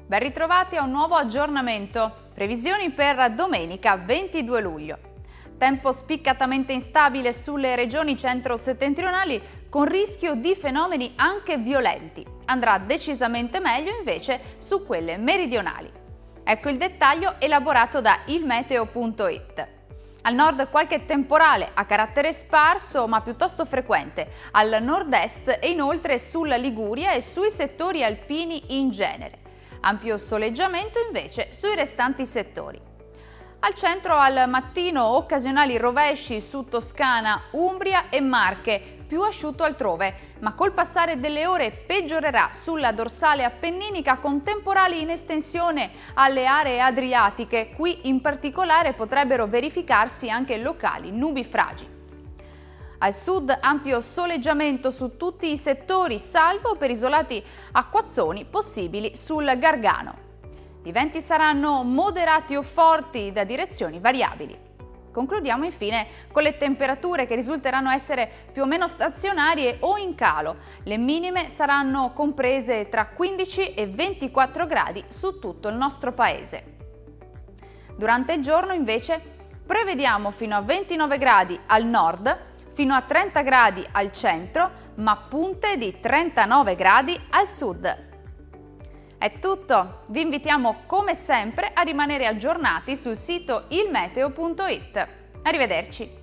Ben ritrovati a un nuovo aggiornamento. Previsioni per domenica 22 luglio. Tempo spiccatamente instabile sulle regioni centro-settentrionali con rischio di fenomeni anche violenti. Andrà decisamente meglio invece su quelle meridionali. Ecco il dettaglio elaborato da ilmeteo.it. Al nord qualche temporale a carattere sparso ma piuttosto frequente, al nord-est e inoltre sulla Liguria e sui settori alpini in genere. Ampio soleggiamento invece sui restanti settori. Al centro al mattino occasionali rovesci su Toscana, Umbria e Marche, più asciutto altrove, ma col passare delle ore peggiorerà sulla dorsale appenninica con temporali in estensione alle aree adriatiche. Qui in particolare potrebbero verificarsi anche locali nubifragi. Al sud ampio soleggiamento su tutti i settori, salvo per isolati acquazzoni possibili sul Gargano. I venti saranno moderati o forti da direzioni variabili. Concludiamo infine con le temperature che risulteranno essere più o meno stazionarie o in calo. Le minime saranno comprese tra 15 e 24 gradi su tutto il nostro paese. Durante il giorno invece prevediamo fino a 29 gradi al nord, fino a 30 gradi al centro, ma punte di 39 gradi al sud. È tutto, vi invitiamo come sempre a rimanere aggiornati sul sito ilmeteo.it. Arrivederci!